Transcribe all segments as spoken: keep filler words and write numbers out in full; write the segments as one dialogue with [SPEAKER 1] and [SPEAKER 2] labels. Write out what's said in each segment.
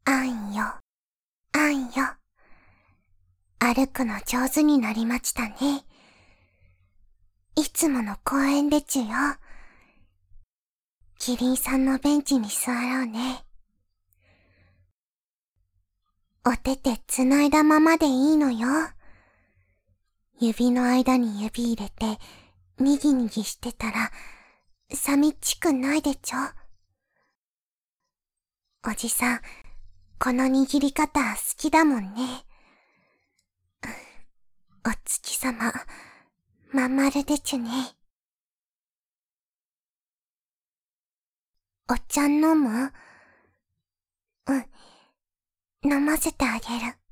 [SPEAKER 1] あんよ、あんよ。歩くの上手になりましたね。いつもの公園でちゅよ。キリンさんのベンチに座ろうね。お手手つないだままでいいのよ。指の間に指入れて、にぎにぎしてたら、寂しくないでちょ。おじさん、この握り方好きだもんね。お月様、まん丸でちゅね。お茶飲む？うん、飲ませてあげる。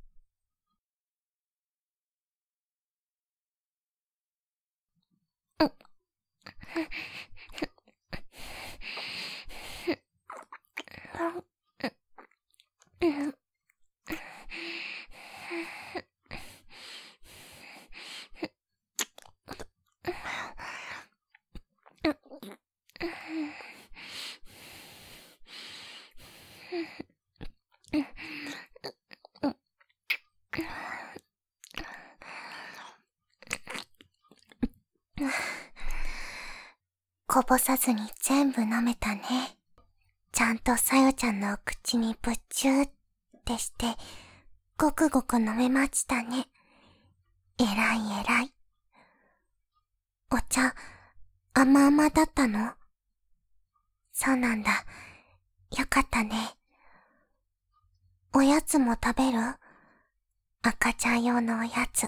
[SPEAKER 1] こぼさずに全部飲めたね。ちゃんとさよちゃんのお口にぶっちゅーってして、ごくごく飲めましたね。えらいえらい。お茶、甘々だったの？そうなんだ。よかったね。おやつも食べる？赤ちゃん用のおやつ。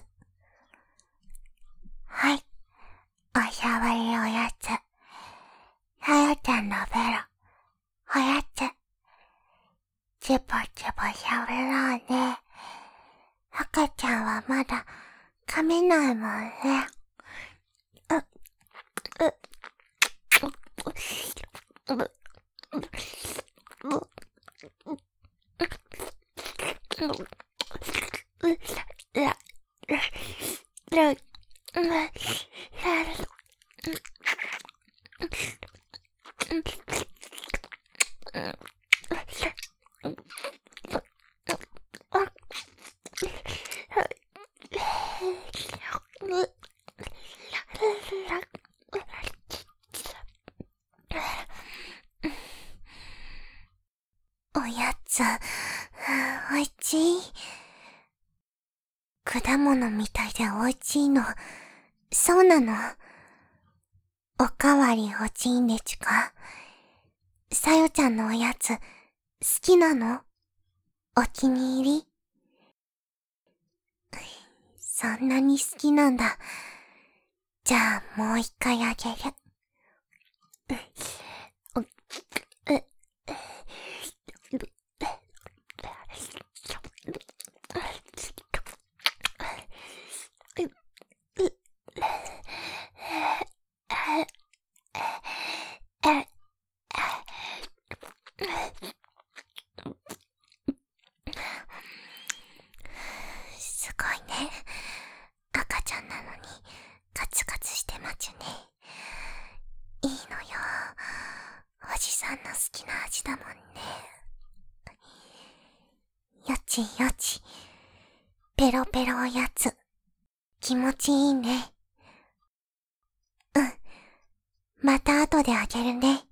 [SPEAKER 1] はい。おしゃべりおやつ。さよちゃんのベロ。おやつ。チュポチュポしゃべろうね。赤ちゃんはまだ噛めないもんね。う、う、う、う、おやつ、おいちい。果物みたいでおいちいの。そうなの。おかわり欲しいんでちゅか？さよちゃんのおやつ、好きなの？お気に入り？そんなに好きなんだ。じゃあもう一回あげる。すごいね。赤ちゃんなのにカツカツしてまちゅね。いいのよ。おじさんの好きな味だもんね。よちよち。ペロペロおやつ。気持ちいいね。うん。また後であげるね。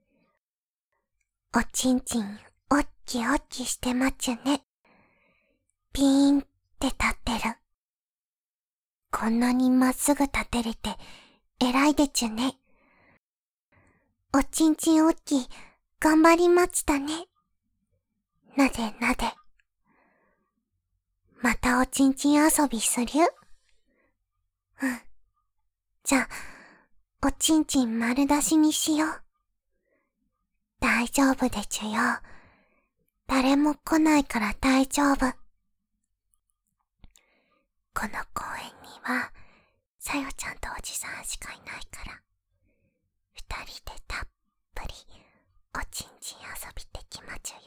[SPEAKER 1] おちんちん、おっきおっきしてまちゅね。ピーンって立ってる。こんなにまっすぐ立てれて、偉いでちゅね。おちんちんおっき、頑張りましたね。なでなで。またおちんちん遊びする？うん。じゃあ、おちんちん丸出しにしよう。大丈夫でちゅよ。誰も来ないから大丈夫。この公園には、さよちゃんとおじさんしかいないから、二人でたっぷりおちんちん遊びできまちゅよ。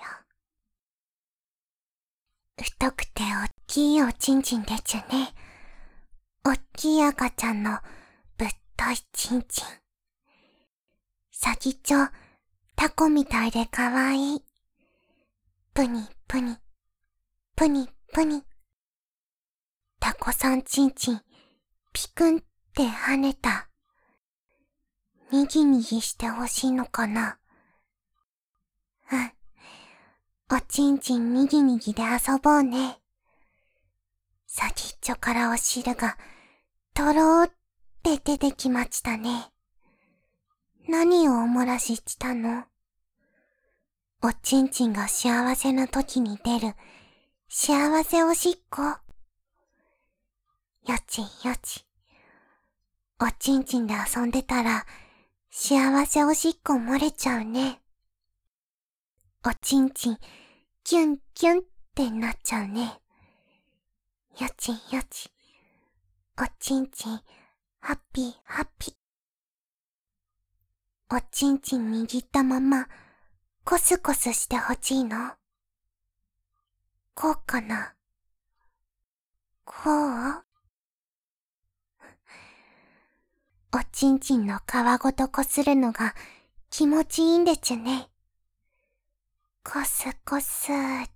[SPEAKER 1] 太くておっきいおちんちんでちゅね。おっきい赤ちゃんのぶっといちんちん。先っちょ、タコみたいでかわいい。プニぷに、ぷに、ぷに。タコさんちんちん、ピクンって跳ねた。にぎにぎしてほしいのかな。うん。おちんちんにぎにぎで遊ぼうね。先っちょからお汁が、とろーって出てきましたね。何をおもらししたの？おちんちんが幸せな時に出る、幸せおしっこ。よちよち。おちんちんで遊んでたら、幸せおしっこ漏れちゃうね。おちんちん、キュンキュンってなっちゃうね。よちよち。おちんちん、ハッピーハッピー。おちんちん握ったまま、コスコスしてほしいの？こうかな？こう？おちんちんの皮ごとこするのが気持ちいいんでちゅね。コスコスって、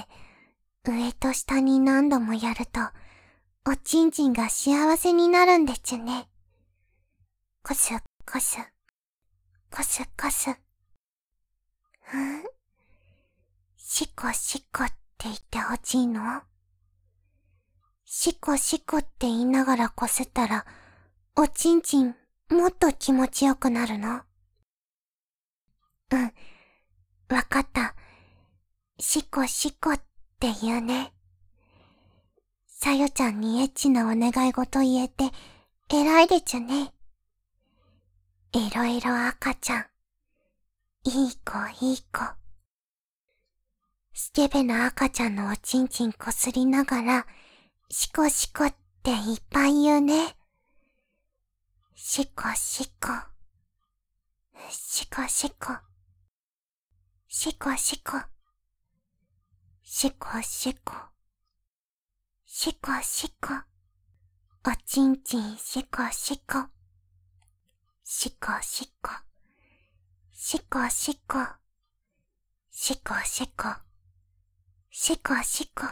[SPEAKER 1] 上と下に何度もやると、おちんちんが幸せになるんでちゅね。コスコス、コスコス。ん？シコシコって言ってほしいの？シコシコって言いながらこすったら、おちんちんもっと気持ちよくなるの？うん、わかった。シコシコって言うね。さよちゃんにエッチなお願い事言えて、偉いでちゅね。いろいろ赤ちゃん。いい子いい子。スケベな赤ちゃんのおちんちんこすりながら、シコシコっていっぱい言うね。シコシコ。シコシコ。シコシコ。シコシコ。シコシコ。おちんちんシコシコ。シコシコ。シコシコ。シコシコ。シコシコ。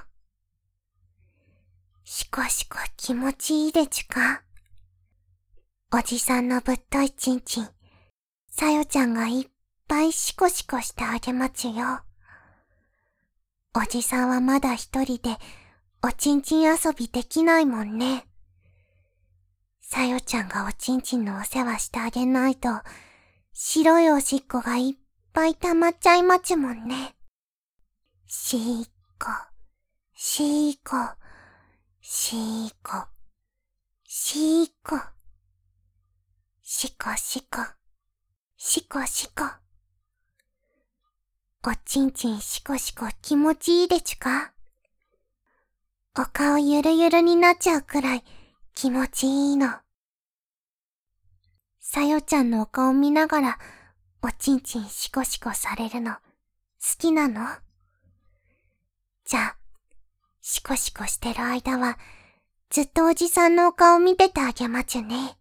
[SPEAKER 1] シコシコ気持ちいいでちゅか？おじさんのぶっといちんちん、さよちゃんがいっぱいシコシコしてあげまちゅよ。おじさんはまだ一人でおちんちん遊びできないもんね。さよちゃんがおちんちんのお世話してあげないと、白いおしっこがいっぱい溜まっちゃいまちゅもんね。シーコ、シーコ、シーコ、シーコ。シコシコ、シコシコ。おちんちんシコシコ気持ちいいでちゅか？お顔ゆるゆるになっちゃうくらい気持ちいいの。さよちゃんのお顔見ながらおちんちんシコシコされるの好きなの？じゃあ、シコシコしてる間はずっとおじさんのお顔見ててあげまちゅね。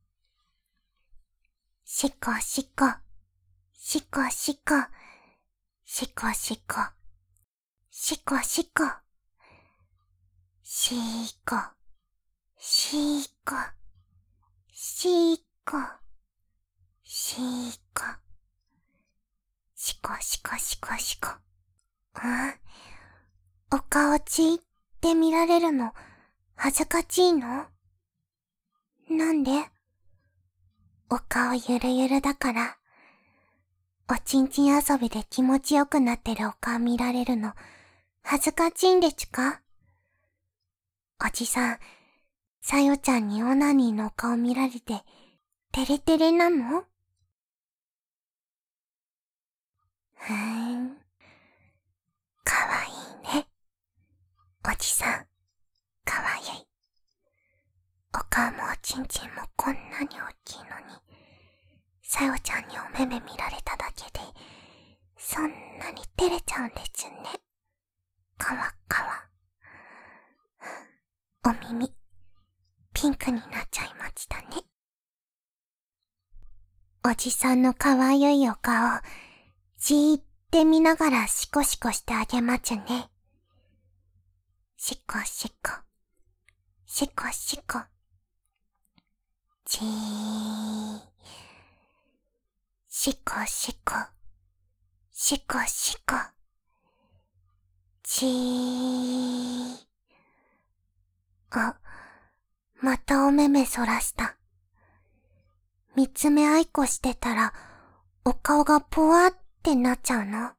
[SPEAKER 1] シコシコ、シコシコ、シコシコ、シコシコ、シーコ、シーコ、シーコ、シーコ、シコシコシコシコ。うん？お顔ちーって見られるの恥ずかしいの？なんで？お顔ゆるゆるだから。おちんちん遊びで気持ちよくなってるお顔見られるの恥ずかしいんでちゅか？おじさん、さよちゃんにオナニーのお顔見られてテレテレなの？ふーん、かわいいね。おじさん、かわいい。お顔もおちんちんもこんなに大きいのに、さよちゃんにお目目見られただけで、そんなに照れちゃうんでちゅね。かわかわ。お耳、ピンクになっちゃいましたね。おじさんのかわゆいお顔、じーっってみながらシコシコしてあげまちゅね。シコシコ、シコシコ。ちー。シコシコ、シコシコ。ちー。あ、またお目目そらした。見つめ合いっこしてたら、お顔がぽわってなっちゃうの。へ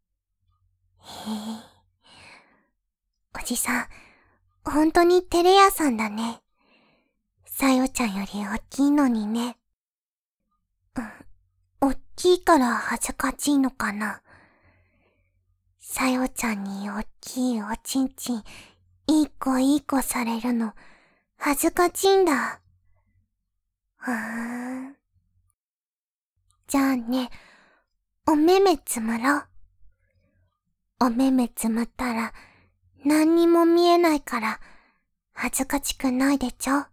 [SPEAKER 1] え。おじさん、ほんとに照れ屋さんだね。さよちゃんよりおっきいのにね。うん、おっきいから恥ずかしいのかな。さよちゃんにおっきいおちんちん、いい子いい子されるの、恥ずかしいんだ。ふーん。じゃあね、お目目つむろう。お目目つむったら、何にも見えないから、恥ずかしくないでちょ。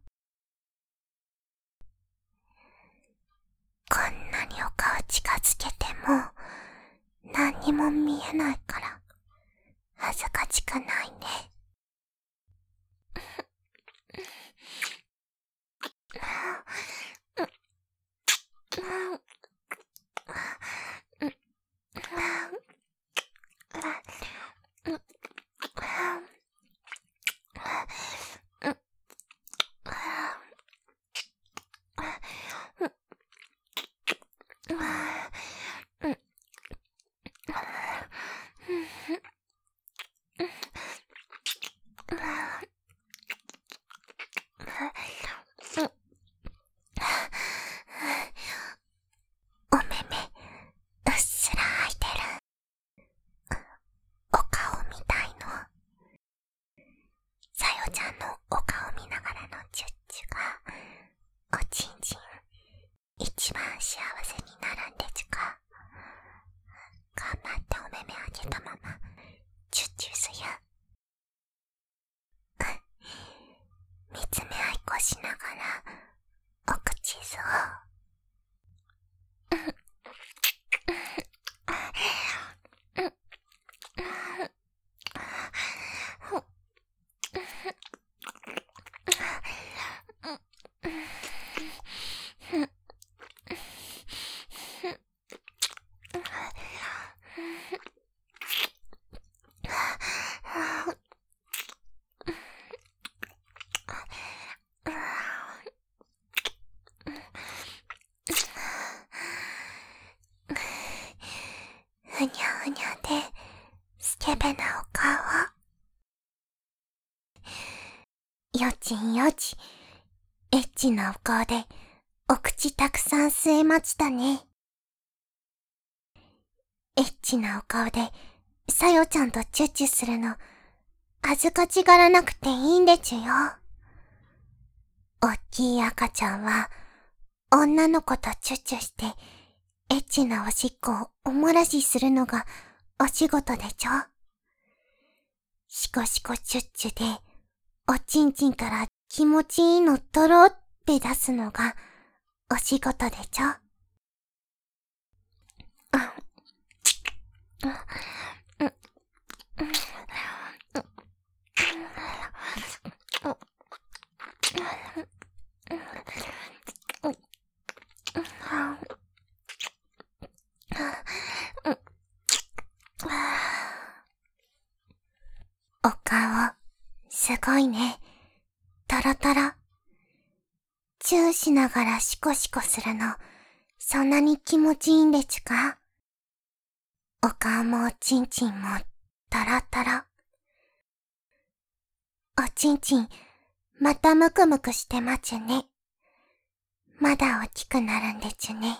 [SPEAKER 1] こんなにお顔近づけても、何にも見えないから、恥ずかしくないね。お目目、うっすら開いてる。お顔見たいの。さよちゃんのお顔見ながらのチュッチュが、おちんちん、一番幸せになるんでちゅか。頑張ってお目目開けたまま、チュッチュすよ。見つめ合いっこしながら、お口ずを。ふにゃふにゃで、スケベなお顔。よちんよち、エッチなお顔で、お口たくさん吸えましたね。エッチなお顔で、さよちゃんとチュッチュするの、恥ずかしがらなくていいんでちゅよ。おっきい赤ちゃんは、女の子とチュッチュして、エッチなおしっこをおもらしするのがお仕事でちょ。シコシコチュッチュで、おちんちんから気持ちいいのとろって出すのがお仕事でちょ。お顔、すごいね。トロトロ。チューしながらシコシコするの、そんなに気持ちいいんでちゅか？お顔もおちんちんもトロトロ。おちんちん、またムクムクしてまちゅね。まだ大きくなるんでちゅね。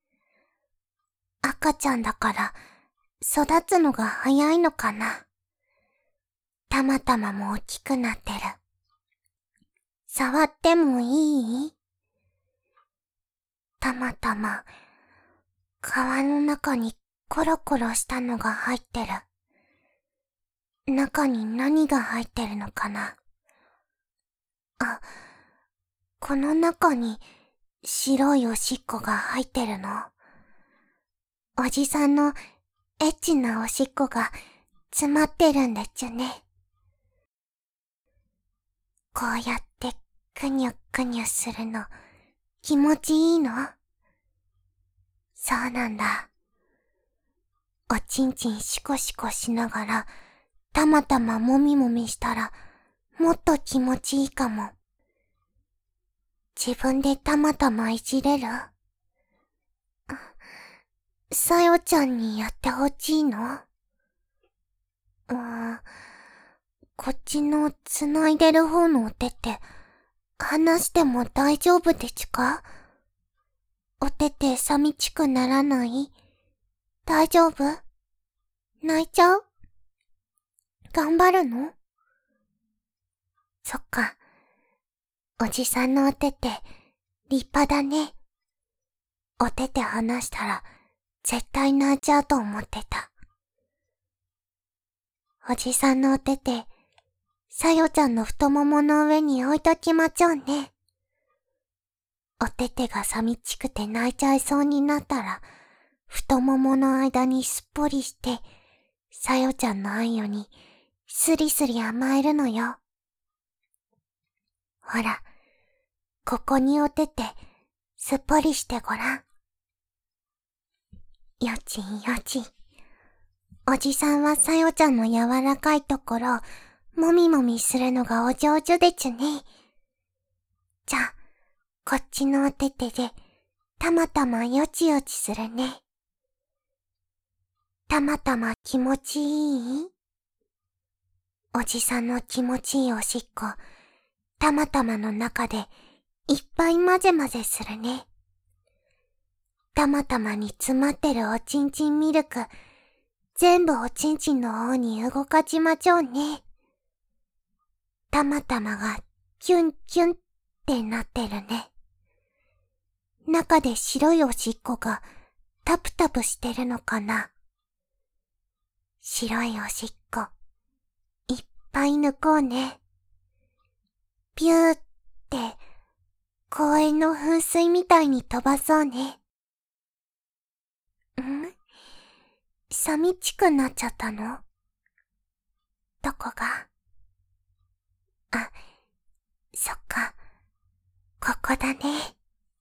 [SPEAKER 1] 赤ちゃんだから、育つのが早いのかな。たまたまも大きくなってる。触ってもいい？たまたま、皮の中にコロコロしたのが入ってる。中に何が入ってるのかな。あ、この中に白いおしっこが入ってるの。おじさんのエッチなおしっこが詰まってるんだっちゃね。こうやってくにゅくにゅするの気持ちいいの？そうなんだ。おちんちんシコシコしながらたまたまもみもみしたらもっと気持ちいいかも。自分でたまたまいじれる？さよちゃんにやってほしいの？うーん、こっちの繋いでる方のお手って話しても大丈夫でちゅか？お手って寂しくならない？大丈夫？泣いちゃう？頑張るの？そっか。おじさんのお手って立派だね。お手手離したら絶対泣いちゃうと思ってた。おじさんのお手手、さよちゃんの太ももの上に置いときまちょうね。お手手が寂しくて泣いちゃいそうになったら、太ももの間にすっぽりして、さよちゃんのあんよにスリスリ甘えるのよ。ほら、ここにお手手、すっぽりしてごらん。よちんよちん。おじさんはさよちゃんの柔らかいところをもみもみするのがお上手でちゅね。じゃあ、こっちのお手手でたまたまよちよちするね。たまたま気持ちいい？おじさんの気持ちいいおしっこ、たまたまの中でいっぱい混ぜ混ぜするね。たまたまに詰まってるおちんちんミルク、全部おちんちんの方に動かちまちょうね。たまたまがキュンキュンってなってるね。中で白いおしっこがタプタプしてるのかな。白いおしっこ、いっぱい抜こうね。ピューって、公園の噴水みたいに飛ばそうね。ん？寂しくなっちゃったの？どこが？あ、そっか。ここだね。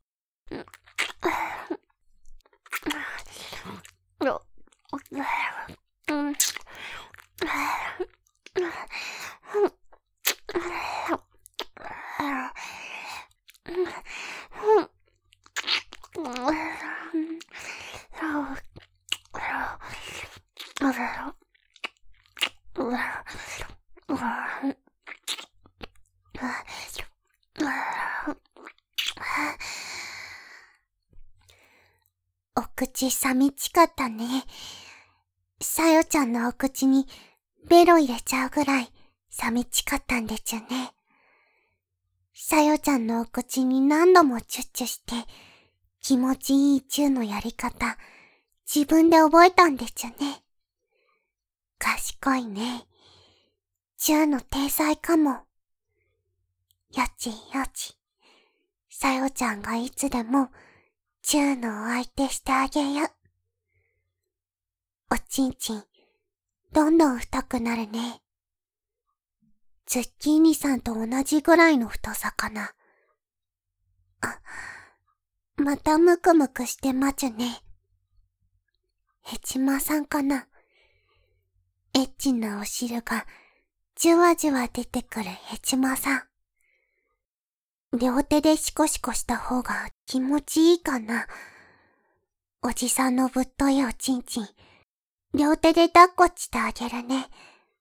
[SPEAKER 1] お口寂しかったね。さよちゃんのお口にベロ入れちゃうぐらい寂しかったんでちゅね。さよちゃんのお口に何度もチュッチュして気持ちいいチューのやり方自分で覚えたんでちゅね。賢いね。チューの天才かも。よちよち。さよちゃんがいつでもチューのお相手してあげよ。おちんちん、どんどん太くなるね。ズッキーニさんと同じぐらいの太さかな。あ、またムクムクしてまちゅね。ヘチマさんかな。エッチなお汁がじゅわじゅわ出てくるヘチマさん。両手でシコシコした方が気持ちいいかな。おじさんのぶっといおちんちん、両手で抱っこしてあげるね。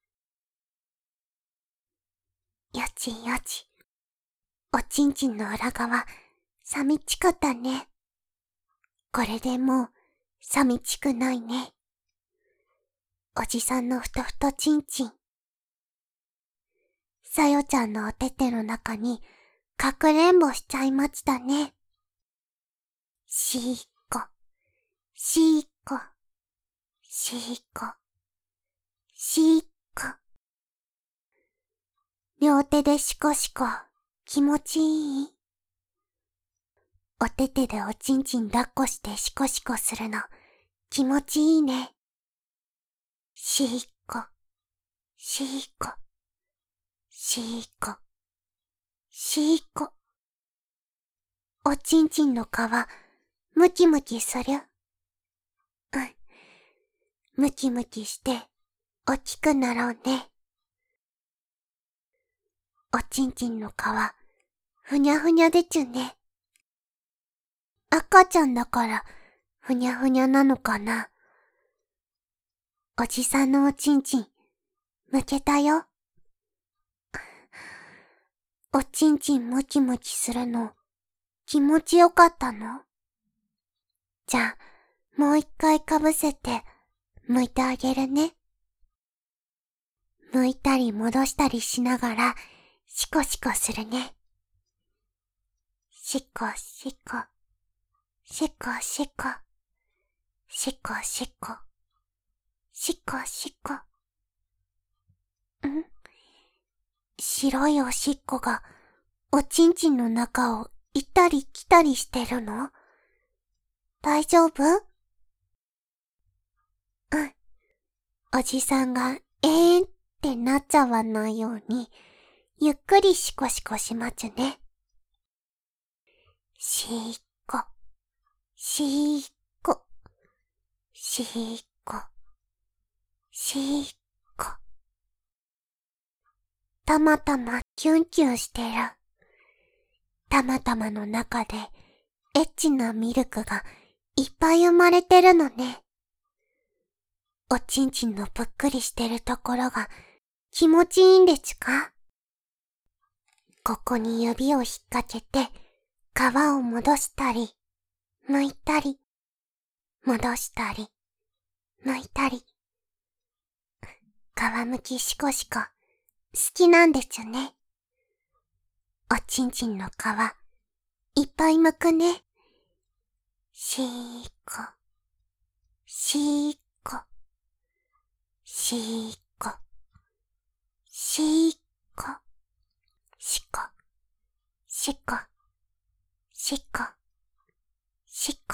[SPEAKER 1] よちよち。おちんちんの裏側、寂しかったね。これでもう、寂しくないね。おじさんのふとふとちんちん。さよちゃんのお手手の中に、かくれんぼしちゃいましたね。しーっこ、しーっこ、しーっこ、しーっこ。両手でシコシコ、気持ちいい？お手手でおちんちん抱っこしてシコシコするの、気持ちいいね。 しーこ、しーこ、しーこ、しーこ。おちんちんの皮、ムキムキする。うん。ムキムキして、大きくなろうね。おちんちんの皮、ふにゃふにゃでちゅね。赤ちゃんだから、ふにゃふにゃなのかな。おじさんのおちんちん、むけたよ。おちんちんムキムキするの、気持ちよかったの？じゃあ、もう一回かぶせて、剥いてあげるね。剥いたり戻したりしながら、シコシコするね。シコシコ、シコシコ、シコシコ、シコシコ。ん？白いおしっこが、おちんちんの中を行ったり来たりしてるの？大丈夫？うん。おじさんが、えーんってなっちゃわないように、ゆっくりシコシコしまちゅね。しーっこ、しーっこ、しーっこ、しーっこ。たまたまキュンキュンしてる。たまたまの中で、エッチなミルクがいっぱい生まれてるのね。おちんちんのぷっくりしてるところが気持ちいいんでちゅか？ここに指を引っ掛けて、皮を戻したり、剥いたり、戻したり、剥いたり。皮むきシコシコ、好きなんでちゅね。おちんちんの皮、いっぱい剥くね。しーこ、しーこ、しーこ、しーこ、しこ、しこ、しこ、しこ。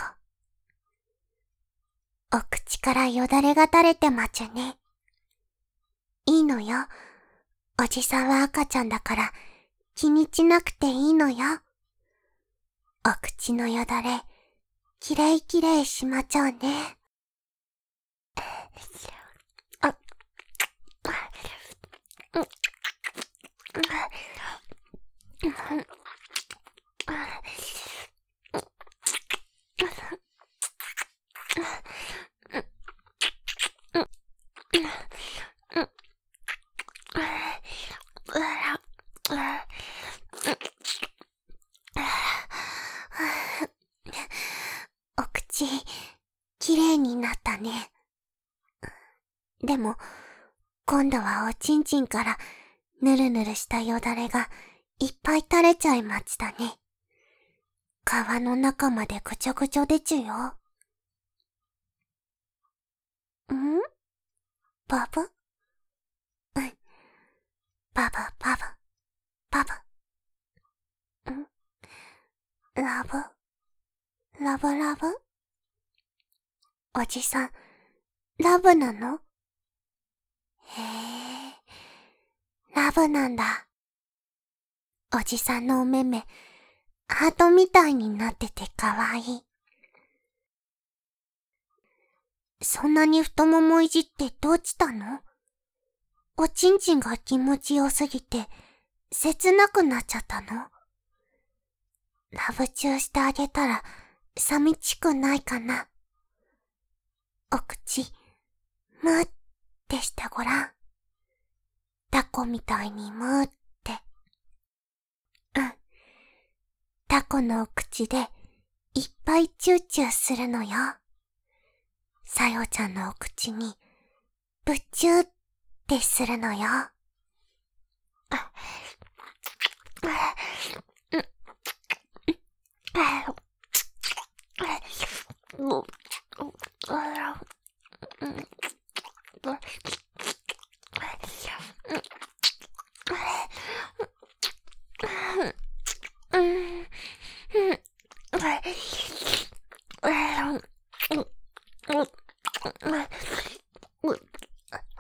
[SPEAKER 1] お口からよだれが垂れてまちゅね。いいのよ。おじさんは赤ちゃんだから気にしなくていいのよ。お口のよだれ、きれいきれいしまちゃうね。あ、お口、きれいになったね。でも、今度はおちんちんからぬるぬるしたよだれがいっぱい垂れちゃいましたね。皮の中までぐちょぐちょでちゅよ。ん？バブ？うん。バブバブ、バブ。ん？ラブ？ラブラブ？おじさん、ラブなの？へえ、ラブなんだ。おじさんのお目目、ハートみたいになっててかわいい。そんなに太ももいじってどうしたの？おちんちんが気持ちよすぎて、切なくなっちゃったの？ラブチューしてあげたら、寂しくないかな？お口、むーってしてごらん。タコみたいにむーって。うん。タコのお口で、いっぱいチューチューするのよ。さよちゃんのお口に、ぶっちゅーってするのよ。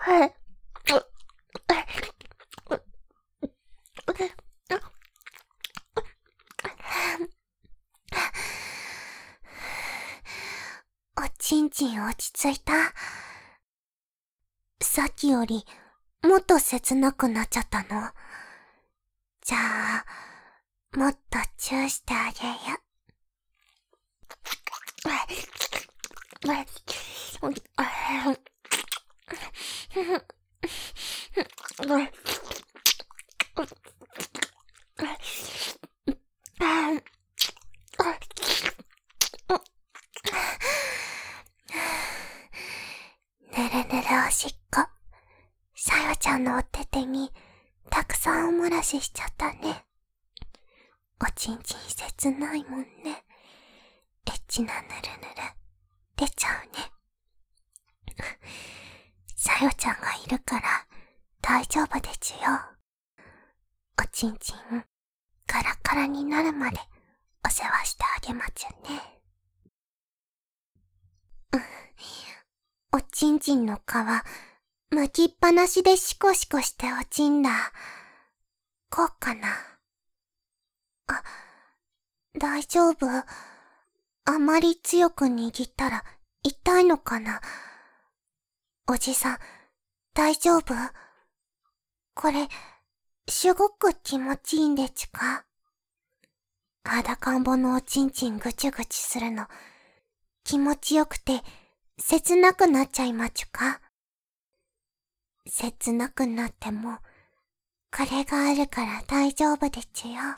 [SPEAKER 1] おちんちん落ち着いた？さっきよりもっと切なくなっちゃったの？じゃあ、もっとチューしてあげよ。ぬるぬるおしっこ。さよちゃんのお手手にたくさんお漏らししちゃったね。おちんちん切ないもんね。エッチなぬるぬる出ちゃうね。さよちゃんがいるから大丈夫でちゅよ。おちんちんカラカラになるまでお世話してあげまちゅね。おちんちんの皮巻きっぱなしでシコシコして落ちんだ。こうかな。あ、大丈夫？あまり強く握ったら痛いのかな。おじさん、大丈夫？これ、すごく気持ちいいんでちゅか？裸んぼのおちんちんぐちゅぐちするの、気持ちよくて、切なくなっちゃいまちゅか？切なくなっても、これがあるから大丈夫でちゅよ。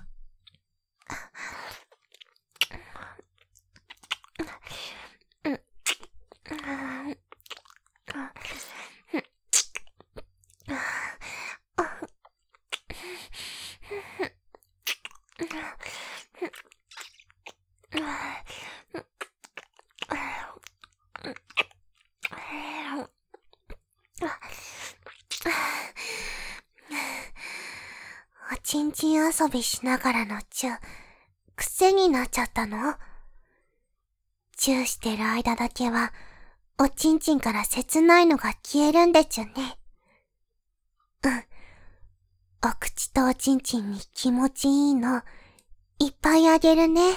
[SPEAKER 1] おちんちん遊びしながらのチュー、癖になっちゃったの？チューしてる間だけは、おちんちんから切ないのが消えるんでちゅね。うん。お口とおちんちんに気持ちいいの、いっぱいあげるね。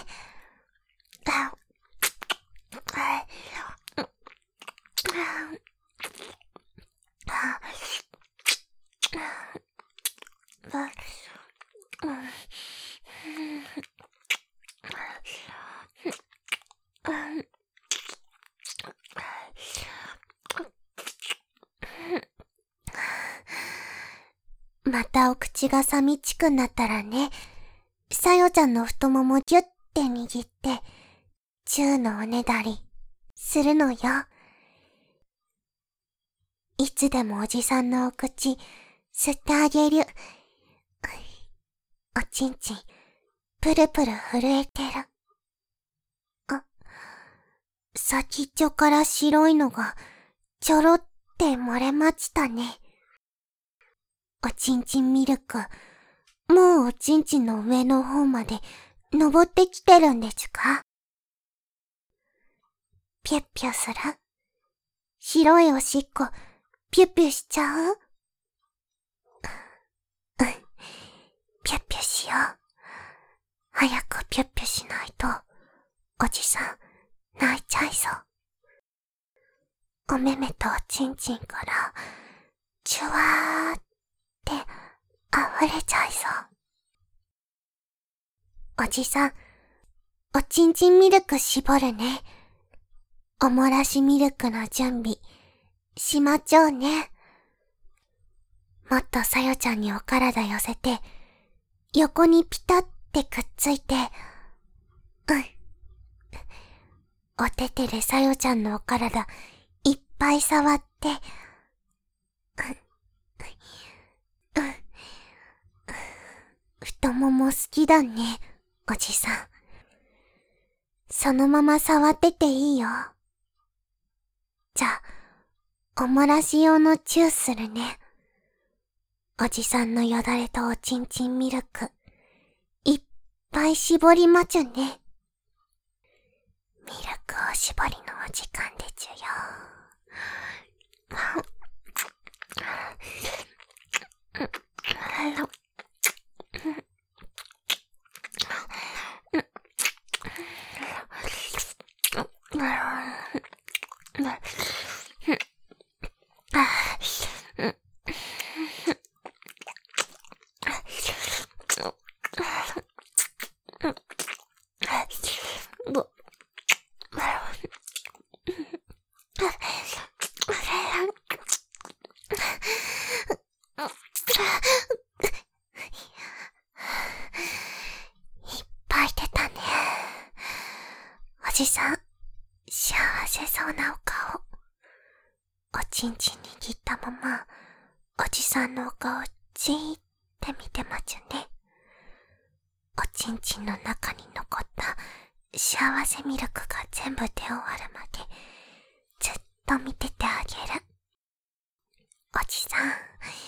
[SPEAKER 1] またお口が寂しくなったらね、さよちゃんの太ももギュッて握って、チューのおねだり、するのよ。いつでもおじさんのお口、吸ってあげる。おちんちん、プルプル震えてる。あ、先っちょから白いのが、ちょろって漏れましたね。おちんちんミルク、もうおちんちんの上の方まで登ってきてるんでちゅか？ピュッピュする？白いおしっこ、ピュッピュしちゃう？うん、ピュッピュしよう。早くピュッピュしないと、おじさん、泣いちゃいそう。おめめとおちんちんから、チュワーって、溢れちゃいそう。おじさん、おちんちんミルク絞るね。おもらしミルクの準備、しまちょうね。もっとさよちゃんにお体寄せて、横にピタってくっついて、うん。お手手でさよちゃんのお体、いっぱい触って、うん。うん。太もも好きだね、おじさん。そのまま触ってていいよ。じゃあ、おもらし用のチューするね。おじさんのよだれとおちんちんミルク、いっぱい絞りまちゅね。ミルクおしぼりのお時間でちゅよ。 おじさん、幸せそうなお顔。おちんちん握ったまま、おじさんのお顔をじーって見てまちゅね。おちんちんの中に残った幸せミルクが全部出終わるまで、ずっと見ててあげる。おじさん、